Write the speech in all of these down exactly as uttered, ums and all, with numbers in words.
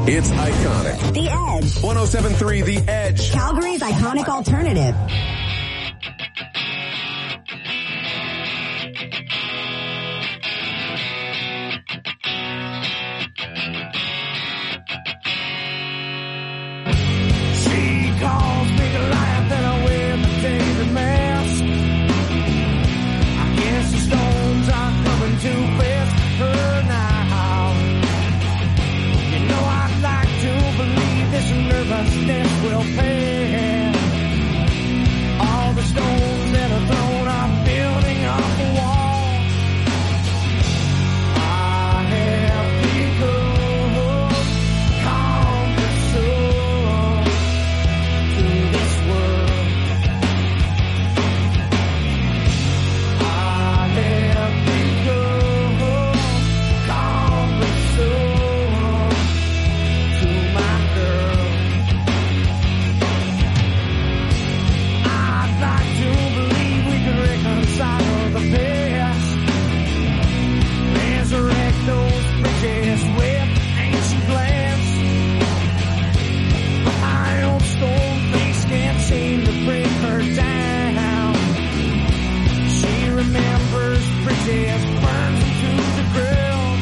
It's iconic. The Edge. one oh seven point three The Edge. Calgary's iconic alternative. She calls me Goliath and I wear my David mask. I guess the stones are coming too fast for her now. You know I'd like to believe this nervousness will pass. All the stones that are thrown are building up a wall. I have become calm the soul to this world. I have become calm the soul to my girl. I'd like to believe we can reconcile the past, resurrect those bridges with ancient glance. But my old stone face can't seem to bring her down. She remembers bridges, burns them to the ground.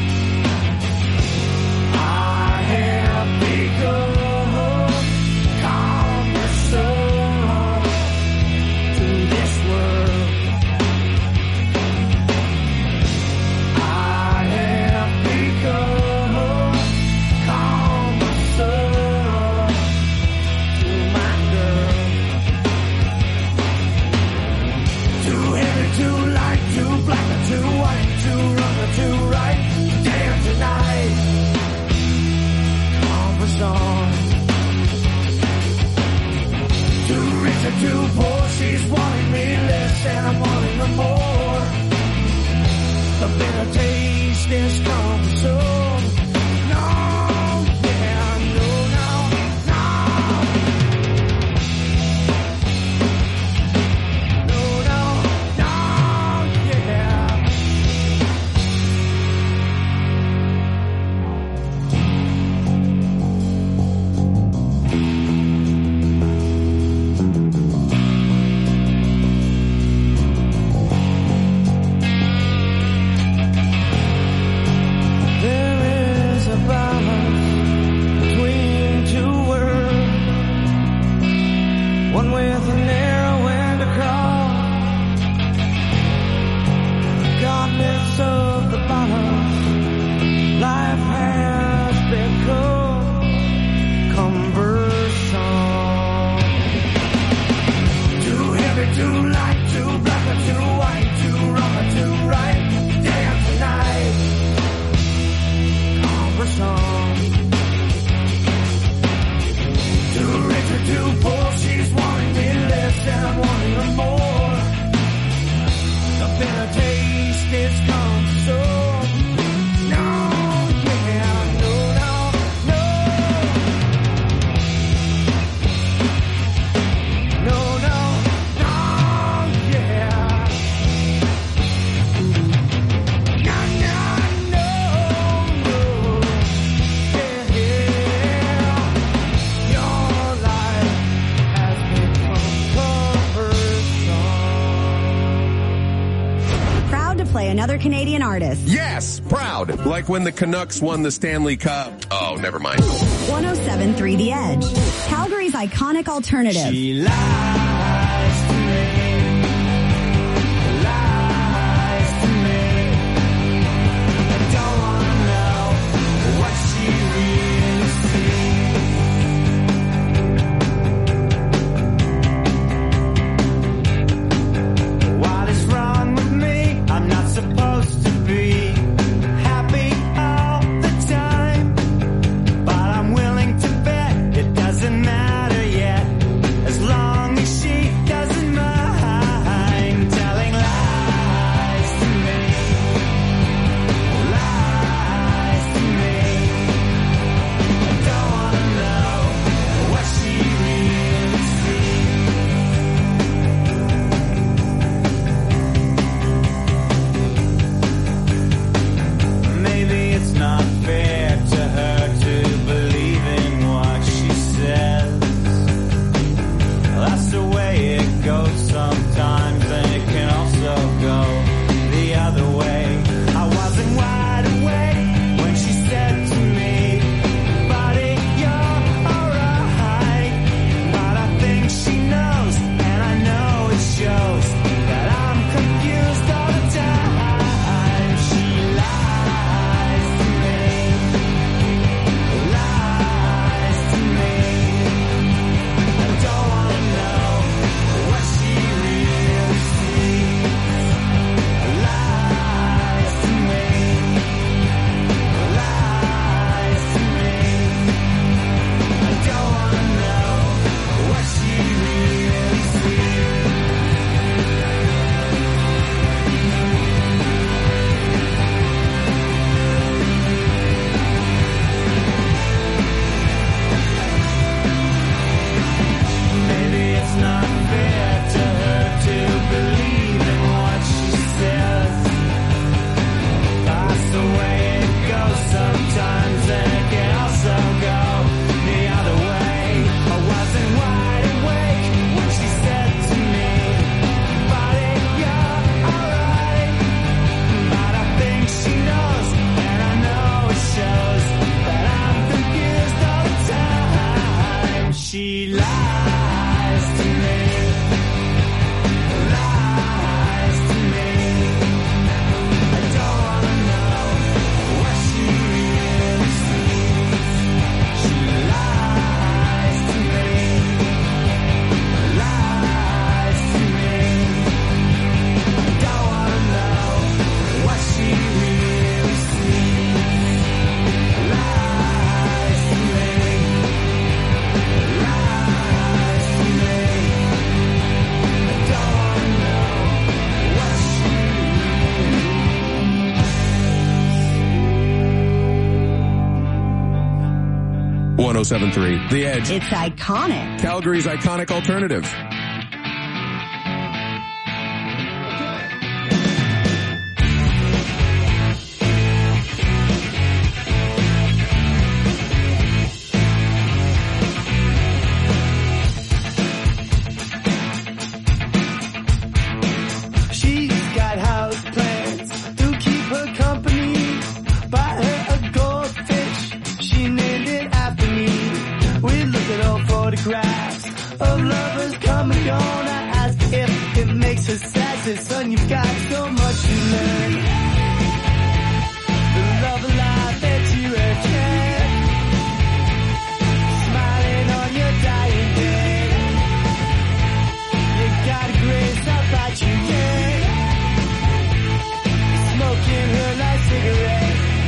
I have become calm the soul to this world. I have become calm the soul to my girl. Too heavy, too light, too black or too white, too wrong or too right. Damn tonight, conversation. Too rich or too poor, she's wanting me less and I'm wanting her more. The bitter taste is coming soon. No, yeah, no, no, no. No, no, no, yeah. There is a balance between two worlds, one with a narrow end to cross. Regardless of the balance, life has become cumbersome. Too heavy, too light, too black or too white, too wrong or too right. Damn tonight, conversation. Too rich or too poor, she's wanting me less and I'm wanting her more. The bitter taste is come so. No, yeah, no, no, no. No, no, no, yeah. No, no, no, no. Yeah, yeah. Your life has become cumbersome. Proud to play another Canadian artist. Yes, proud. Like when the Canucks won the Stanley Cup. Oh, never mind. one oh seven point three The Edge. Calgary's iconic alternative. She lies to me, lies to me. I don't wanna know what she really sees. What is wrong with me? I'm not supposed to be happy all the time, but I'm willing to bet it doesn't matter yet, as long as she doesn't mind telling lies to me, lies to me. I don't wanna know what she really sees. one oh seven point three The Edge. It's iconic. Calgary's iconic alternative. Of lovers come and gone. I ask if it makes her sad. Son, you've got so much to learn. The love life that you have had, smiling on your dying day. You got a grace about you, yeah. Smoking her last cigarette.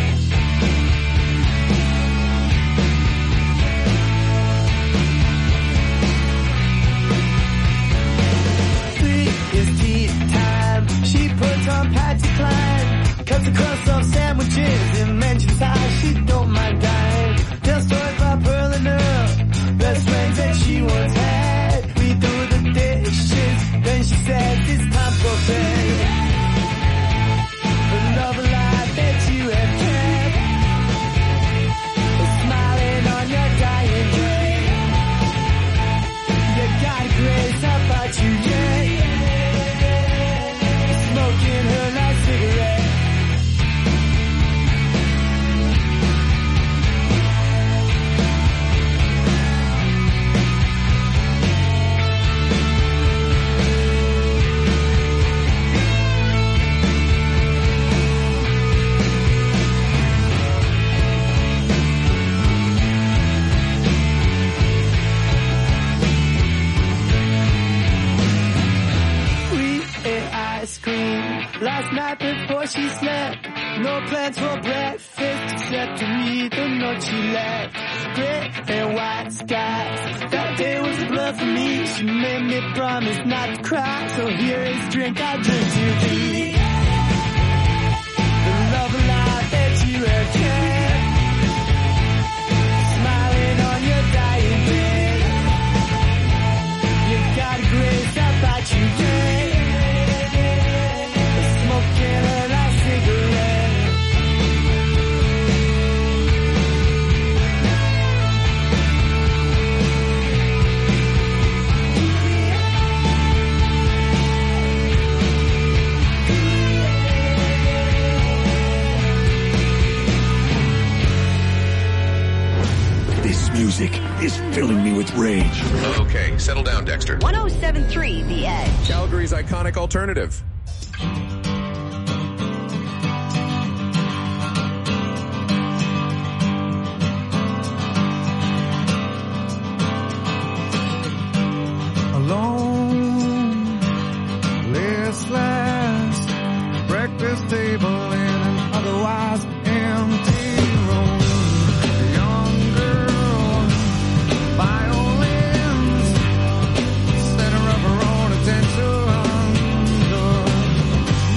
She puts on Patsy Cline, cuts the crust off sandwiches, and mentions how she don't mind dying. Tells stories about Pearl and Earl, best friends that she once had. We do the dishes, then she says it's time for bed. The love life that you have kept, smiling on your dying day. You got a grace about you, yeah. Smoking her last cigarette. Last night before she slept, no plans for breakfast except to read the note she left. Gray and white skies, that day was a blood for me. She made me promise not to cry, so here is drink I drink to thee. The love life that you have kept, smiling on your dying day. You got a grace about you, yeah. Music is filling me with rage. Okay, settle down, Dexter. one oh seven point three The Edge. Calgary's iconic alternative. Alone, listless, breakfast table in an otherwise empty room. Violins, center of her own attention.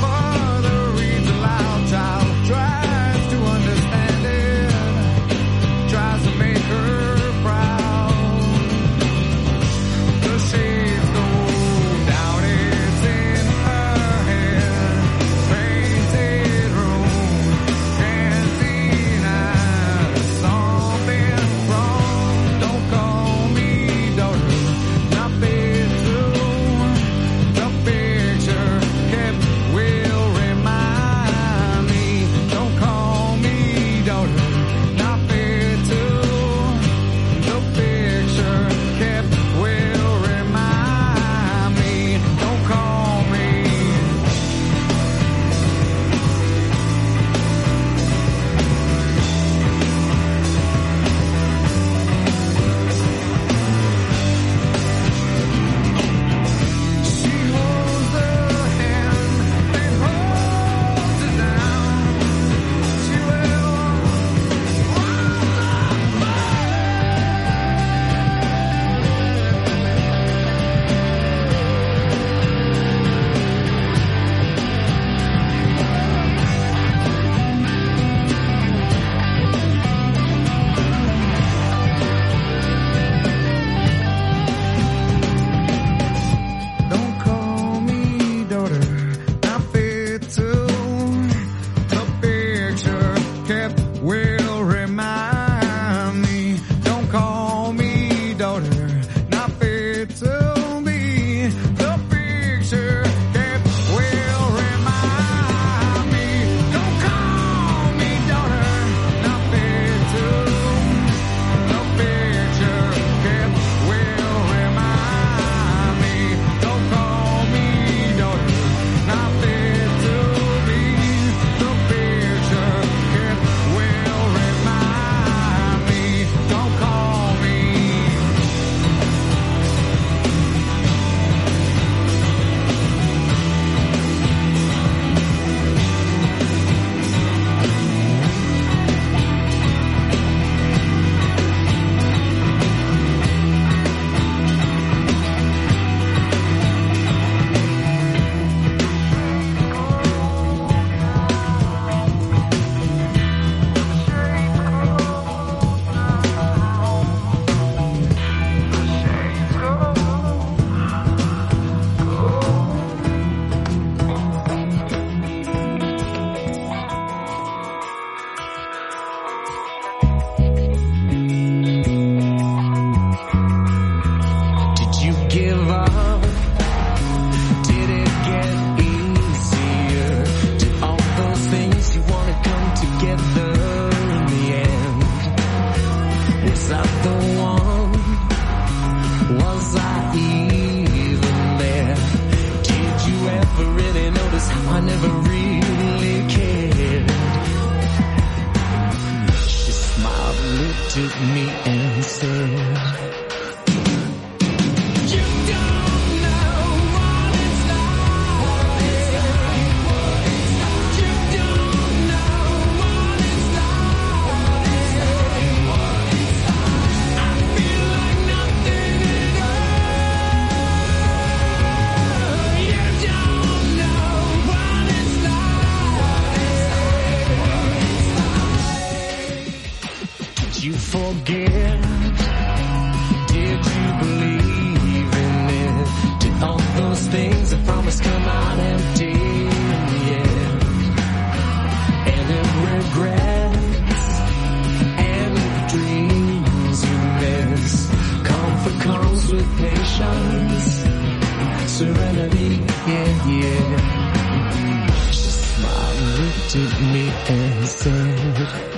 at me and said, forget? Did you believe in it? Did all those things I promised come out empty in the end? Any regrets? Any dreams you miss? Comfort comes with patience, serenity, yeah, yeah. She smiled, looked at me and said,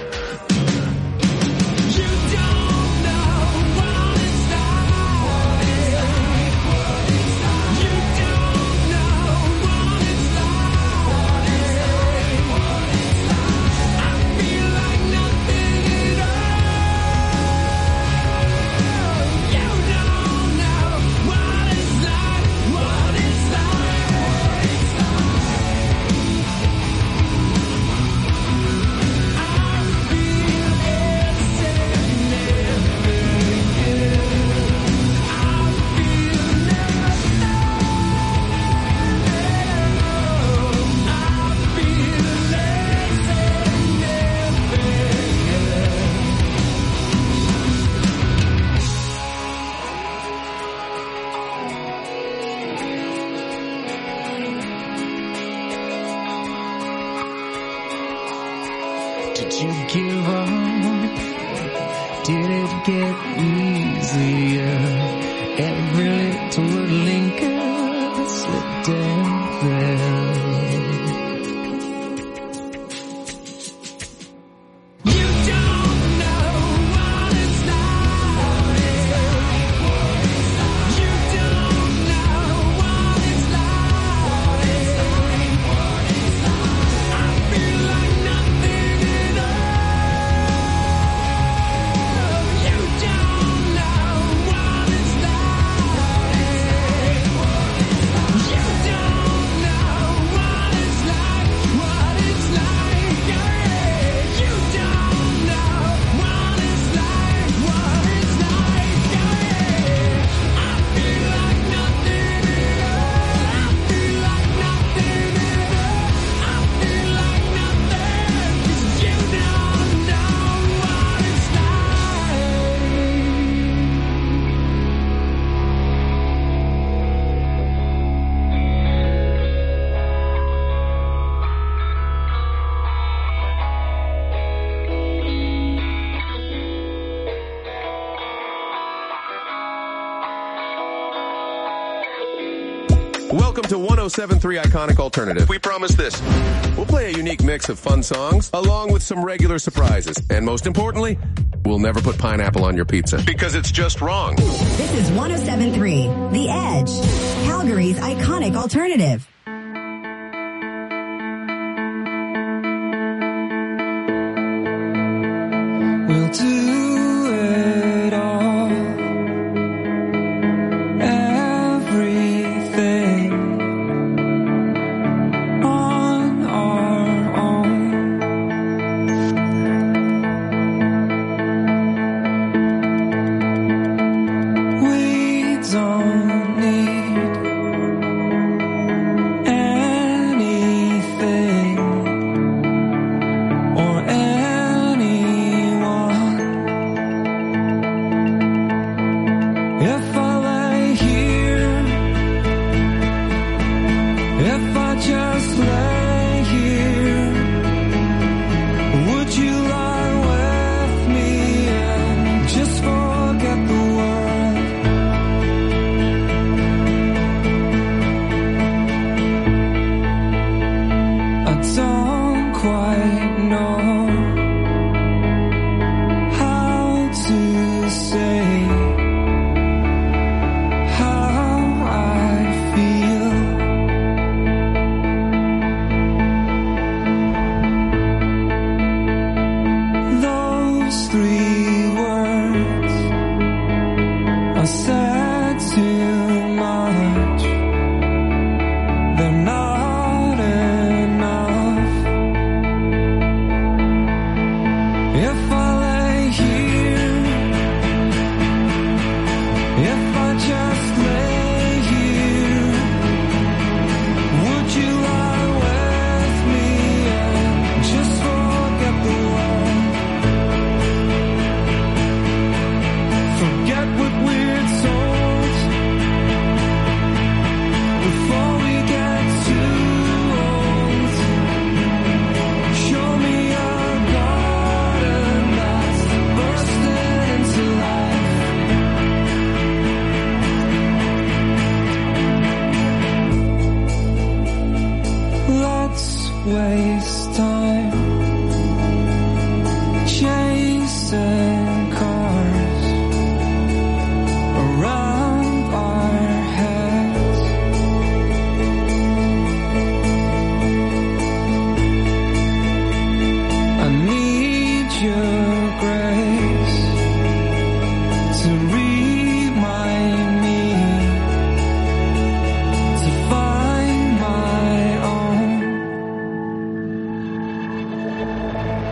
Welcome to one oh seven point three Iconic Alternative. We promise this. We'll play a unique mix of fun songs, along with some regular surprises. And most importantly, we'll never put pineapple on your pizza, because it's just wrong. This is one oh seven point three The Edge, Calgary's Iconic Alternative. We'll do it all. Everything on our own. We don't need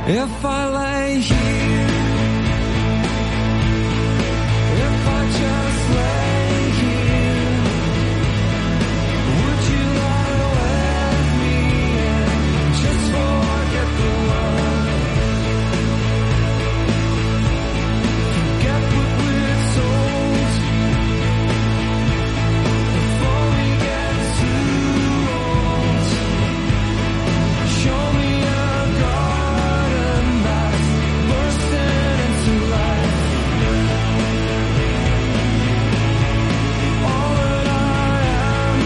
If I lay here, if I just lay here, would you lie with me and just forget the world? Forget what we're told before we get too old. Show me a garden that's bursting into life. All that I am,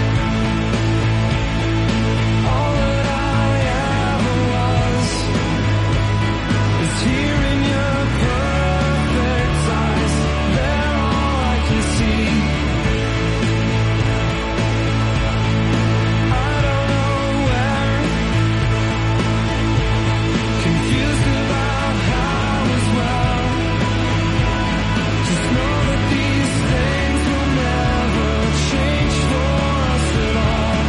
all that I ever was, is here in your perfect eyes. They're all I can see. I don't know where, confused about how as well. Just know that these things will never change for us at all.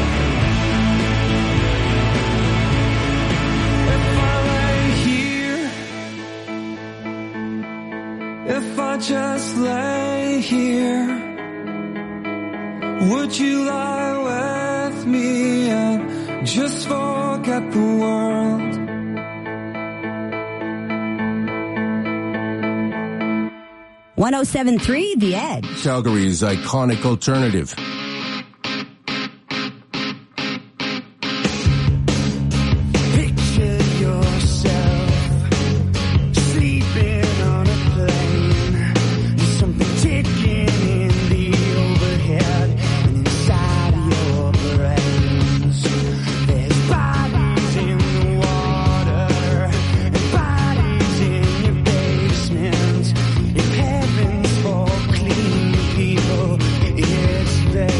If I lay here, if I just lay here, would you lie with me and just forget the world? one oh seven point three The Edge. Calgary's iconic alternative. Picture yourself sleeping on a plane. There's something ticking in the overhead and inside your brains. There's bodies in the water and bodies in your basement. If heaven's for clean people, it's there.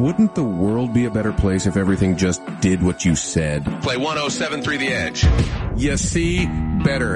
wouldn't the world be a better place if everything just did what you said? Play one oh seven point three The Edge. You see? Better.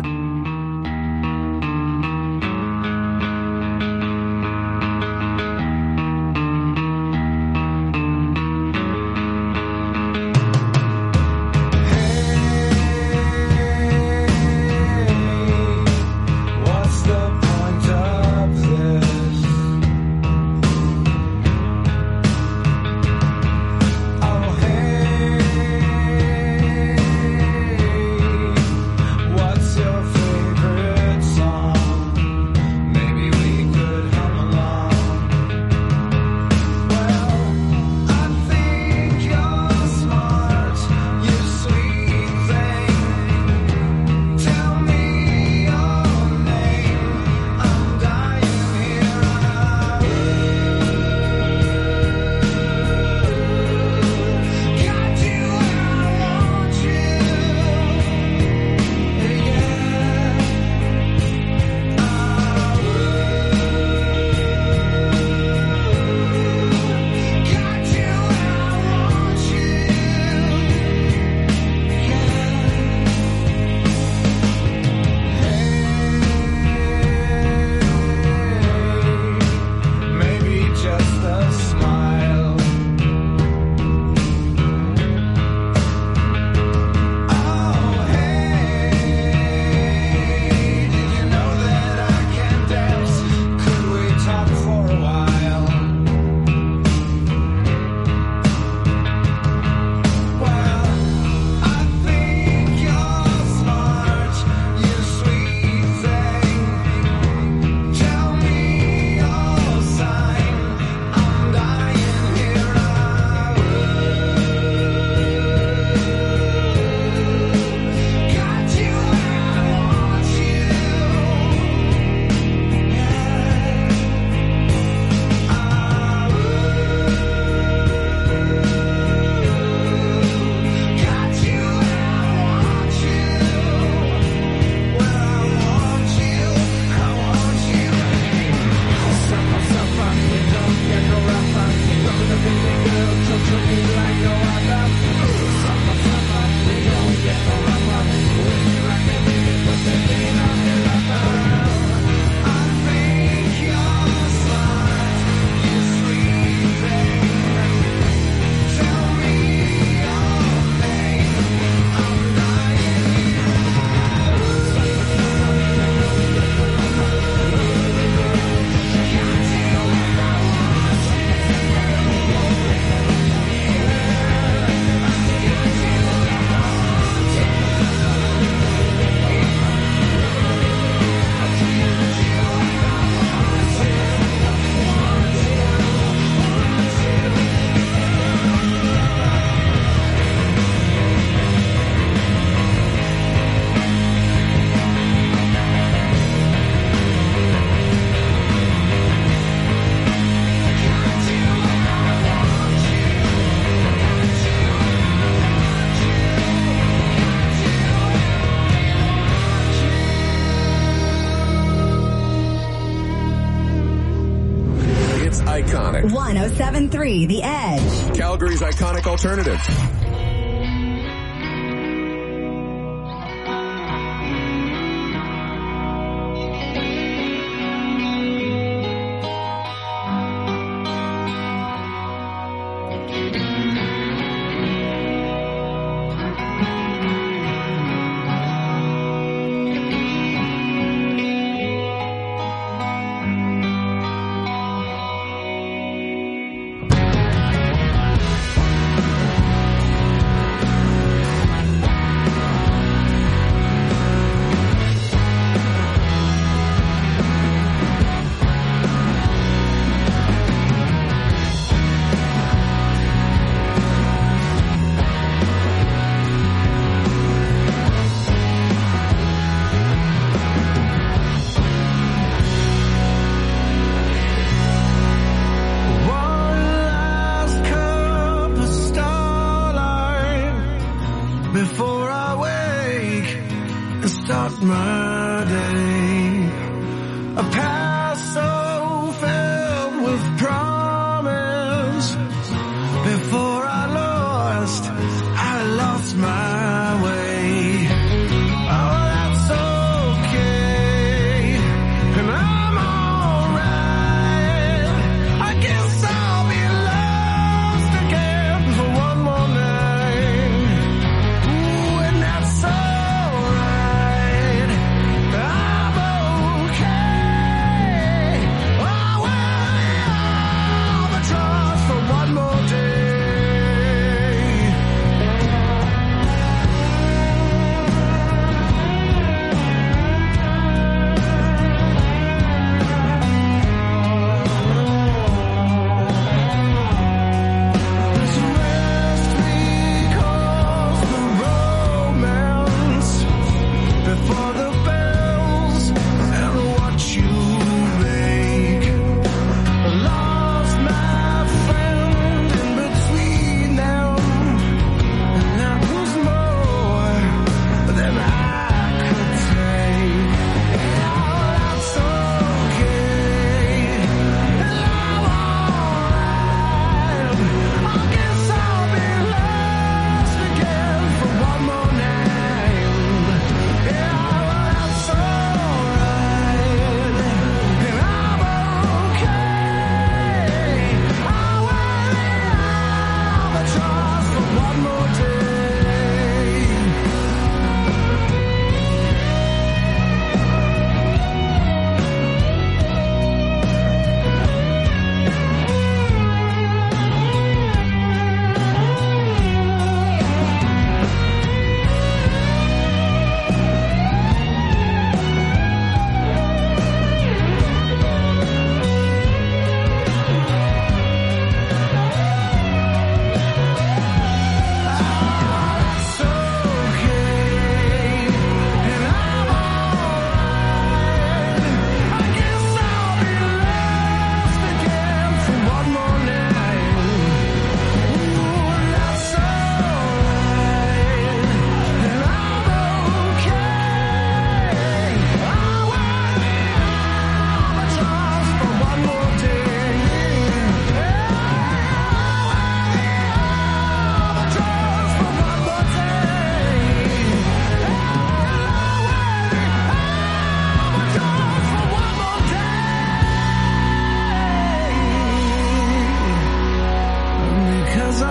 Iconic. one oh seven point three The Edge. Calgary's iconic alternative.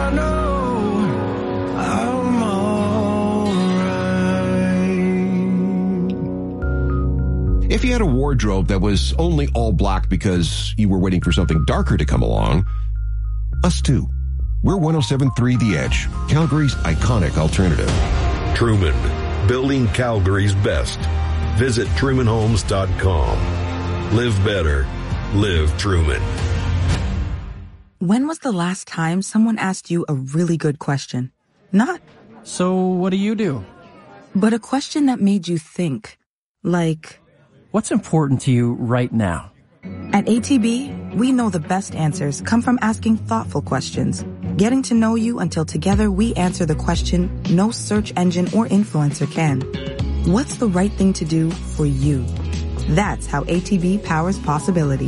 I know I'm alright. If you had a wardrobe that was only all black because you were waiting for something darker to come along, us too. We're one oh seven point three The Edge, Calgary's iconic alternative. Truman, building Calgary's best. Visit truman homes dot com. Live better. Live Truman. When was the last time someone asked you a really good question? Not, so what do you do? But a question that made you think. Like, what's important to you right now? At A T B, we know the best answers come from asking thoughtful questions, getting to know you until together we answer the question no search engine or influencer can. What's the right thing to do for you? That's how A T B powers possibility.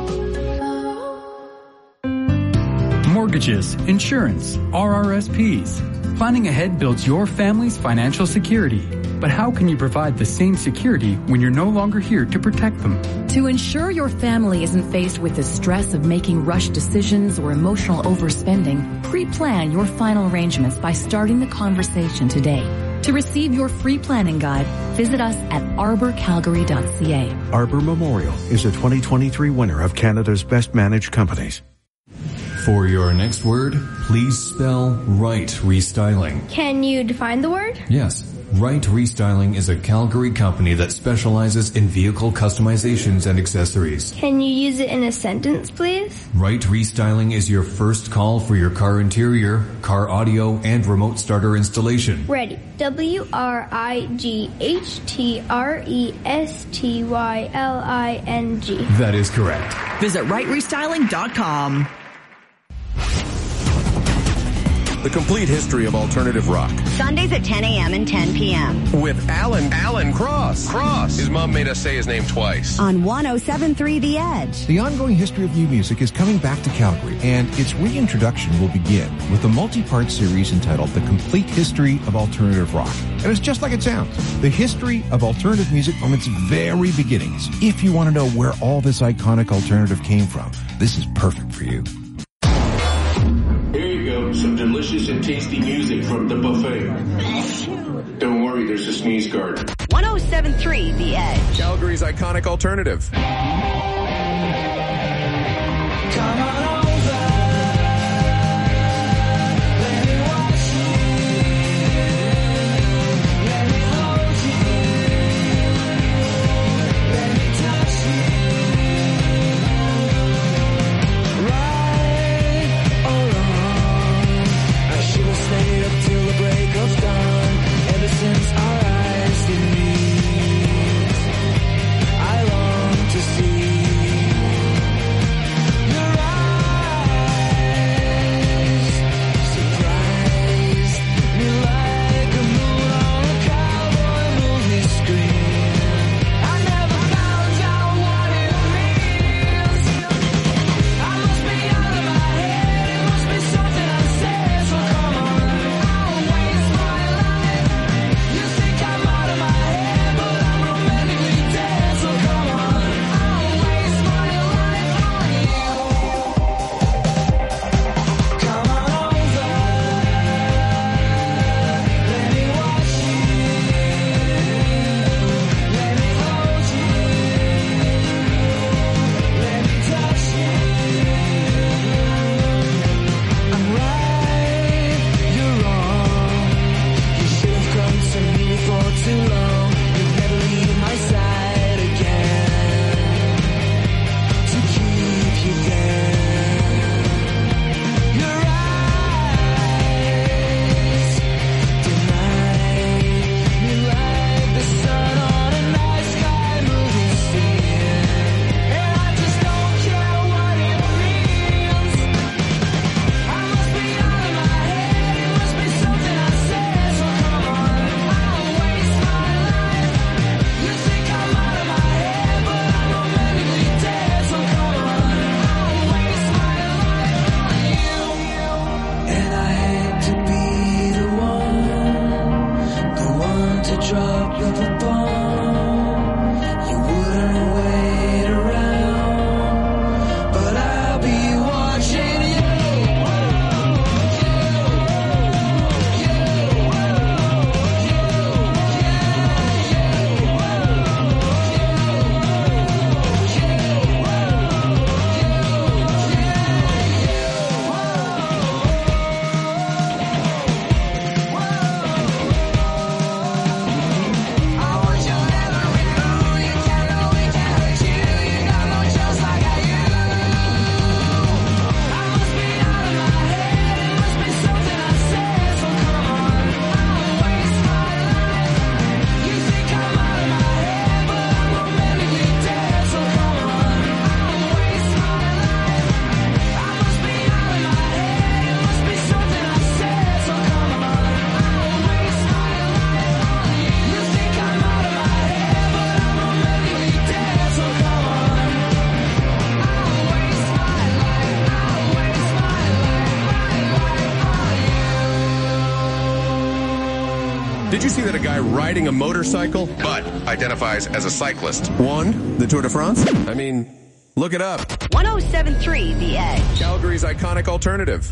Mortgages, insurance, R R S Ps. Planning ahead builds your family's financial security. But how can you provide the same security when you're no longer here to protect them? To ensure your family isn't faced with the stress of making rushed decisions or emotional overspending, pre-plan your final arrangements by starting the conversation today. To receive your free planning guide, visit us at arbor calgary dot c a. Arbor Memorial is a twenty twenty-three winner of Canada's Best Managed Companies. For your next word, please spell right restyling. Can you define the word? Yes. Right Restyling is a Calgary company that specializes in vehicle customizations and accessories. Can you use it in a sentence, please? Right Restyling is your first call for your car interior, car audio, and remote starter installation. Ready. W R I G H T R E S T Y L I N G. That is correct. Visit right restyling dot com. The complete history of alternative rock. Sundays at ten a.m. and ten p.m. With Alan, Alan Cross. Cross. His mom made us say his name twice. On one oh seven point three The Edge. The ongoing history of new music is coming back to Calgary, and its reintroduction will begin with a multi-part series entitled The Complete History of Alternative Rock. And it's just like it sounds. The history of alternative music from its very beginnings. If you want to know where all this iconic alternative came from, this is perfect for you. Here you go, some delicious and tasty music from the buffet. Don't worry, there's a sneeze guard. one oh seven point three The Edge. Calgary's iconic alternative. Come on over. Let me wash you. Let me hold you. Let me touch you. Right or wrong, I should have stayed up till the break of dawn. Ever since our eyes did meet, I long to see Did you see that a guy riding a motorcycle but identifies as a cyclist won the Tour de France? I mean, look it up. one oh seven point three The Edge. Calgary's iconic alternative.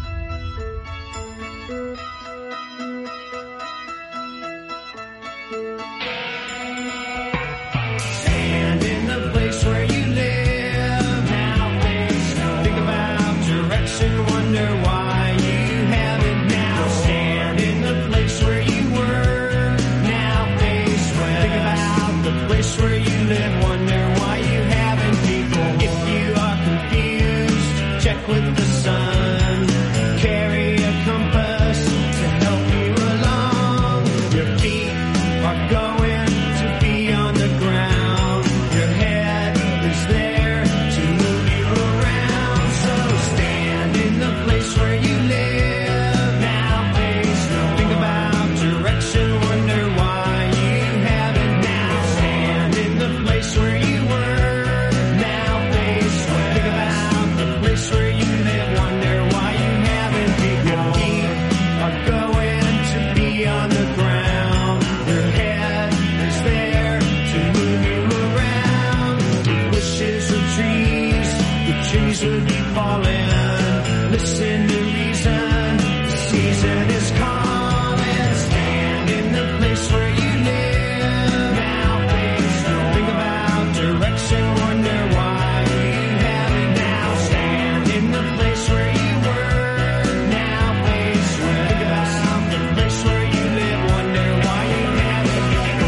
Stand in the place where you live. Now face, think about direction, wonder why you have it now. Stand in the place where you were. Now face, think about the place where you live, wonder why you haven't people. If you are confused, check with the sun. Carry a compass to help you along. Your feet are going to be on the ground. Your head is there to move you around. So stand in the place where you live. Now face, think about direction, wonder why you haven't now. Stand in the place where you were. Now face, think about the place where you live, wonder why you haven't. Your feet are going to be on the ground. Your head is there to move you around. The wishes of trees, the trees would be falling. Listen to reason, the season is calling. Stand in the place where you live. Now face, think about direction, wonder why you haven't now. Stand in the place where you were. Now face, think about the place where you live, wonder why you haven't.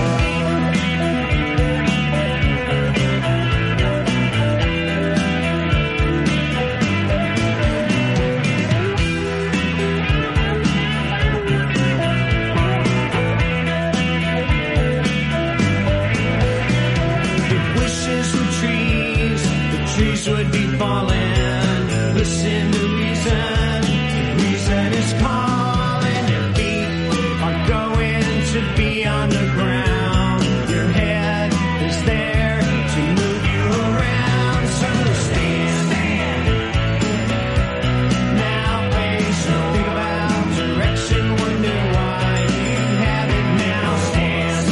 The wishes of trees, the trees would be falling. Listen to reason, reason is calling. Your feet are going to be on the ground. Your head is there to move you around. So stand, now face, think about direction, wonder why you haven't now. Stand,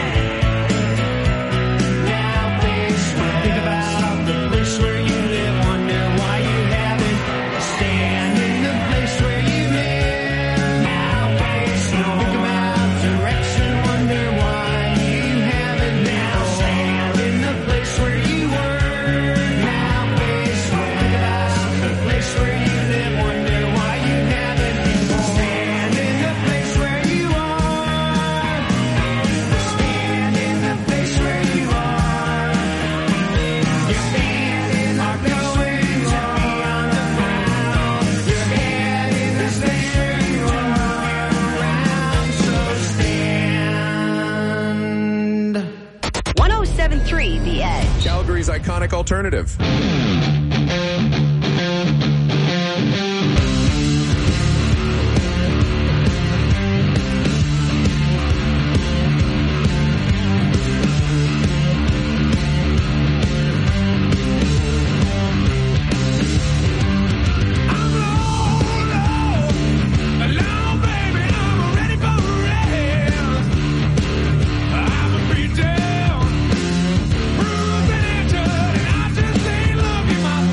now face, think about the place where you live, wonder why you haven't. Stand in the place where you live. Now face, think about direction, wonder why you haven't now. Stand in the place where you were. Now face, think about the place where you live, wonder why you haven't. Stand in the place where you are. Stand in the place where you are. Your feet are going to be on the ground. Your head is there to move around. So stand. one oh seven point three The Edge. Calgary's iconic alternative. Alone, baby, I'm ready for a rest. I'm a beat down, bruised and injured, and I just ain't looking my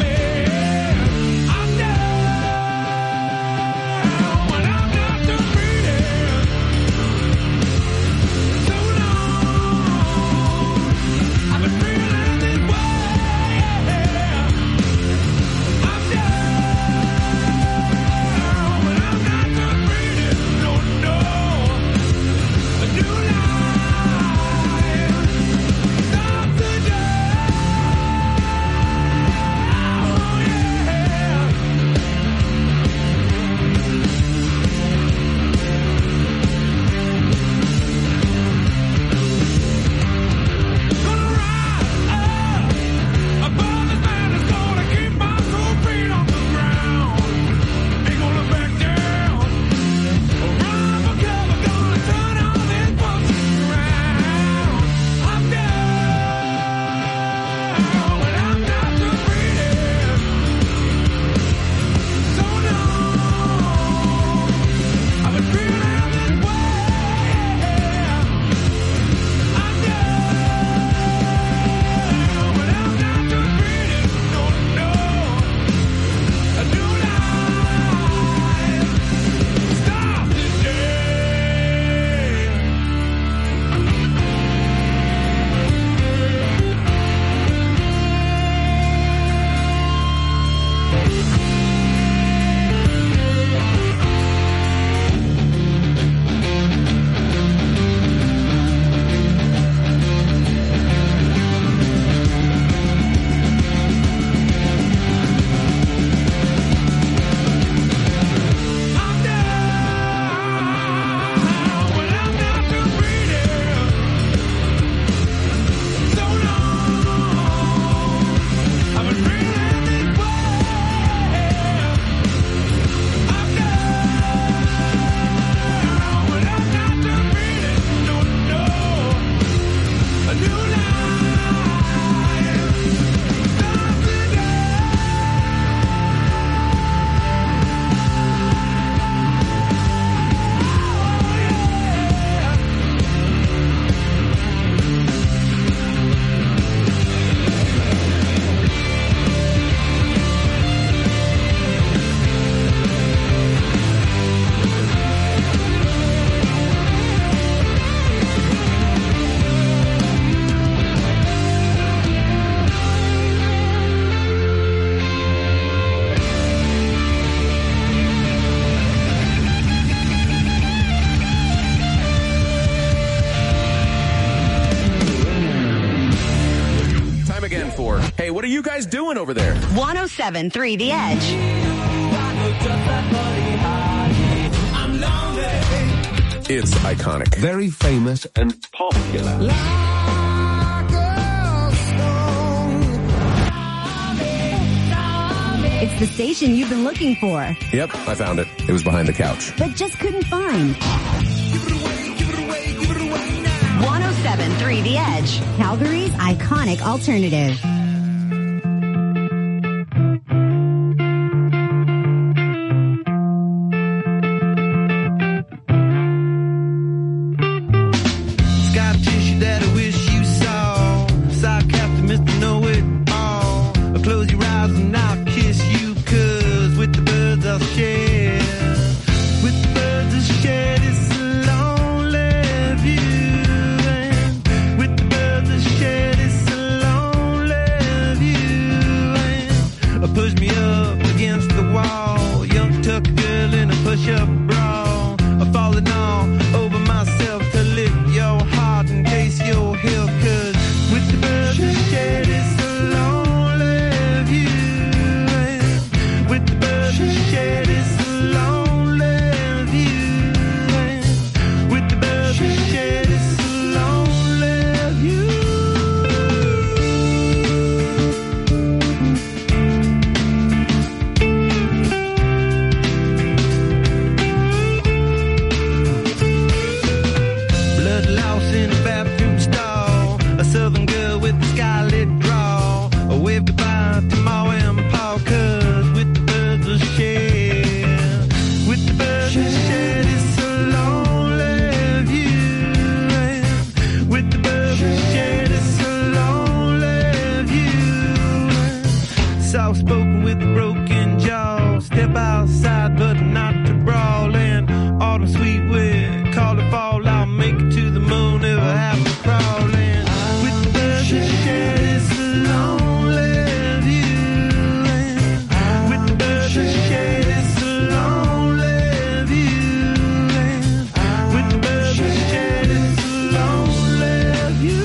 What are you guys doing over there? one oh seven point three The Edge. It's iconic. Very famous and popular. It's the station you've been looking for, Yep, I found it. It was behind the couch. but just couldn't find. one oh seven point three The Edge, Calgary's iconic alternative. Scar tissue that I wish you saw. Sarcastic Mister Know-It-All. Close your eyes and I'll kiss you, cause with the birds I'll share. With the birds I'll share this lonely view. And with the birds I'll share this lonely view. And push me up against the wall. Young tuck girl in a push-up bra. I'm falling all over myself to lift your heart and taste your heel, cause with the birds I share this lonely view. And with the birds I share this lonely view. And with the birds I share this lonely view. Blood loss in a bathroom stall. A southern girl with a scarlet draw. A wave goodbye to Ma and Pa, cause with the birds will share. With the birds will share this lonely view. And with the birds will share this lonely view. Soft spoken with a broken jaw. Step outside but not to brawl. And autumn sweet wind, call it fall. I'll make it to the moon if I have to crawl. And with the birds that share this lonely view. And with the birds that share this lonely view. And with the birds that share this lonely view.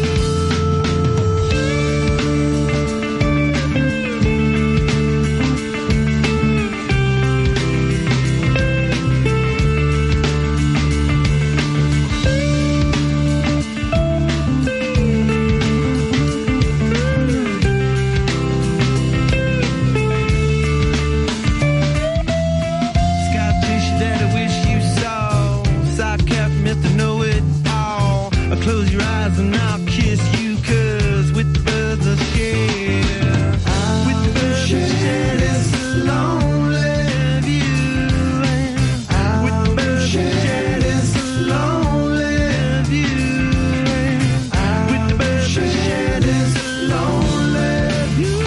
Scar tissue that I wish you saw. Sarcastic Mister Know-It-All. Close your eyes and I'll kiss you, cause with the birds I'll share. With the birds I'll share this lonely view. And with the birds I'll share this lonely view. And with the birds I'll share this lonely view.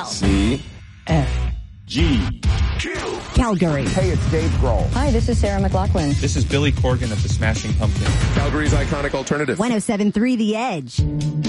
C. F. G. Calgary. Hey, it's Dave Grohl. Hi, this is Sarah McLachlan. This is Billy Corgan of the Smashing Pumpkins. Calgary's iconic alternative. one oh seven point three The Edge.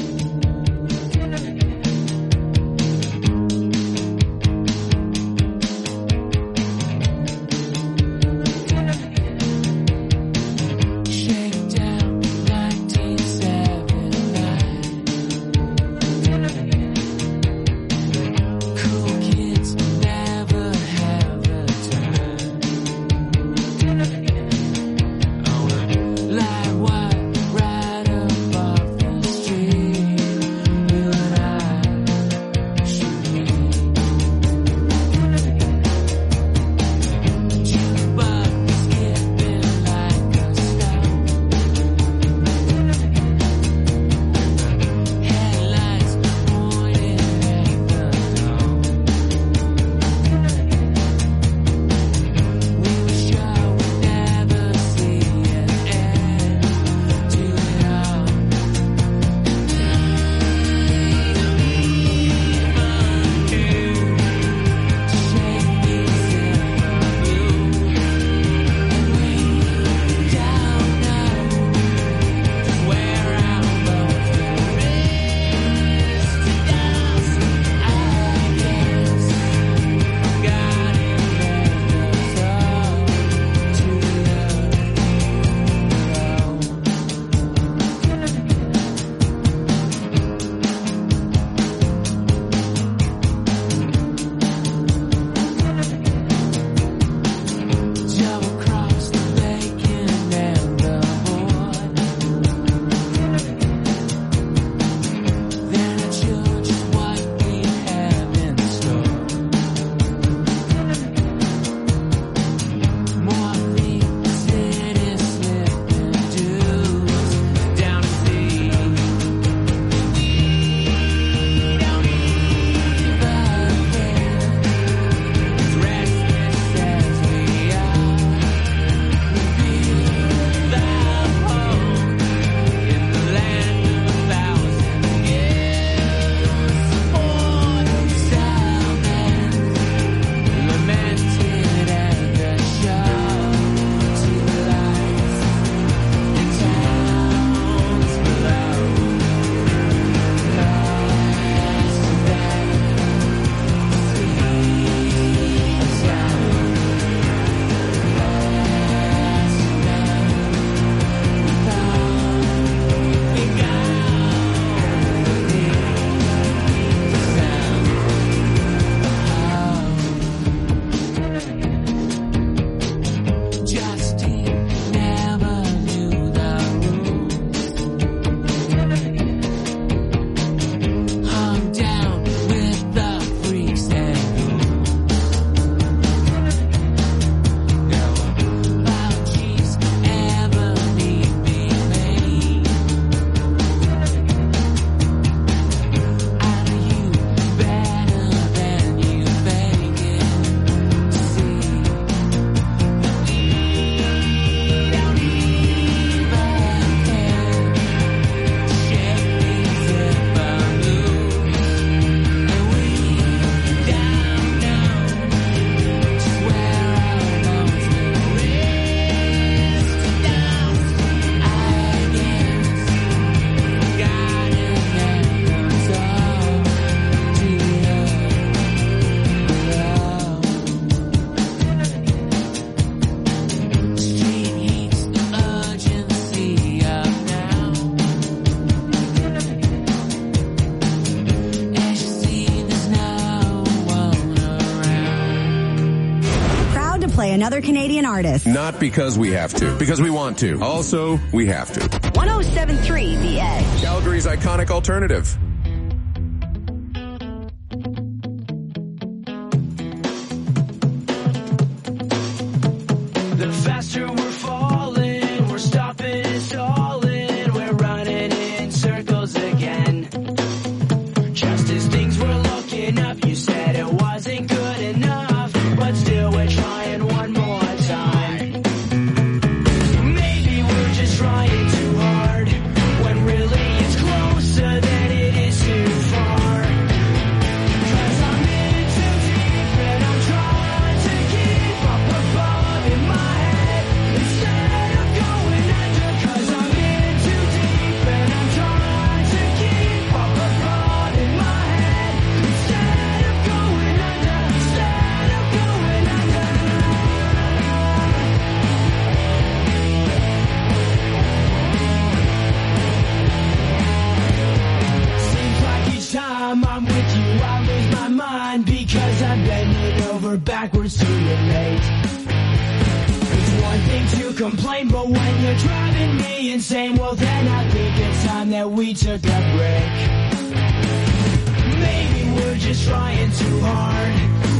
play another Canadian artist. Not because we have to, because we want to. Also, we have to. one oh seven point three The Edge. Calgary's iconic alternative. The faster we're falling, we're stopping and stalling, we're running in circles again. Just as things were looking up, you said it wasn't good enough, but still we're trying one more time. Maybe we're just trying too hard, when really it's closer than it is too far. 'Cause I'm in sometimes I bend it over backwards to relate. It's one thing to complain, but when you're driving me insane, well then I think it's time that we took a break.